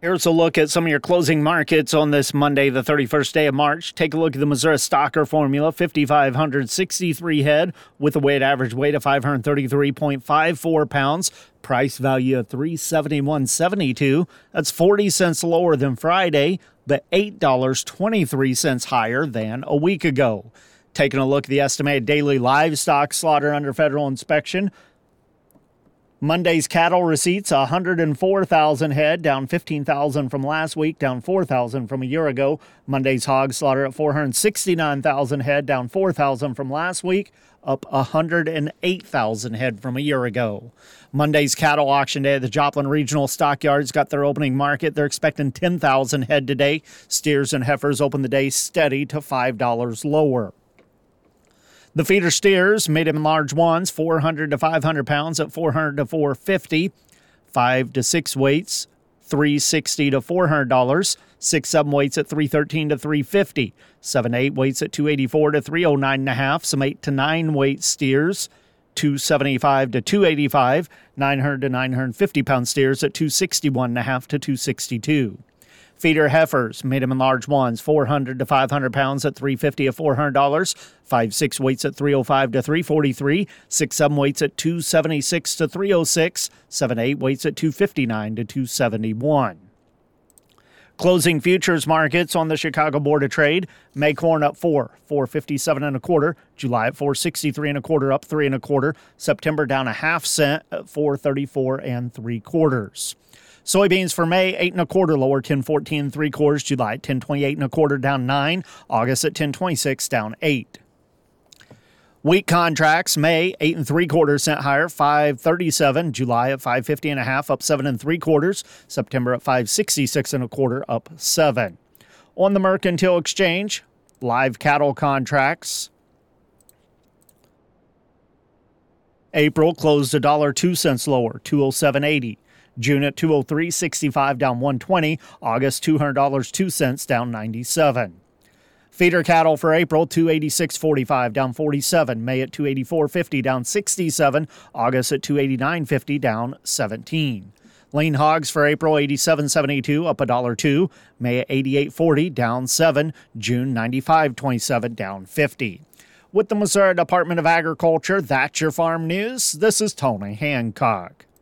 Here's a look at some of your closing markets on this Monday, the 31st day of March. Take a look at the Missouri Stocker Formula, 5,563 head with a weighted average weight of 533.54 pounds. Price value of $371.72. That's 40 cents lower than Friday, but $8.23 higher than a week ago. Taking a look at the estimated daily livestock slaughter under federal inspection. Monday's cattle receipts, 104,000 head, down 15,000 from last week, down 4,000 from a year ago. Monday's hog slaughter at 469,000 head, down 4,000 from last week, up 108,000 head from a year ago. Monday's cattle auction day at the Joplin Regional Stockyards got their opening market. They're expecting 10,000 head today. Steers and heifers opened the day steady to $5 lower. The feeder steers, medium and large ones, 400 to 500 pounds at 400 to 450. 5 to 6 weights, $360 to $400. 6-7 weights at $313 to $350. 7 to 8 weights at $284 to $309.5. Some 8 to 9 weight steers, $275 to $285. 900 to 950 pound steers at $261.5 to $262. Feeder heifers, medium and large ones, 400 to 500 pounds at $350 to $400. 5-6 weights at $305 to $343. 6-7 weights at $276 to $306. 7-8 weights at $259 to $271. Closing futures markets on the Chicago Board of Trade. May corn up 457 and a quarter. July at 463 and a quarter, up 3 and a quarter. September down a half cent at 434 and 3/4. Soybeans for May, 8 and a quarter lower, 10.14 3/4. July at 10.28 and a quarter, down 9. August at 10.26, down 8. Wheat contracts, May, 8 3/4 cent higher, 5.37. July at 5.50 and a half, up 7 3/4. September at 5.66 and a quarter, up 7. On the Mercantile Exchange, live cattle contracts. April closed $1.02 lower, 207.80. June at 203.65, down 120. August $200.02, down 97. Feeder cattle for April, 286.45, down 47. May at 284.50, down 67. August at 289.50, down 17. Lean hogs for April, 87.72, up $1.02. May at 88.40, down 7. June 95.27, down 50. With the Missouri Department of Agriculture, that's your farm news. This is Tony Hancock.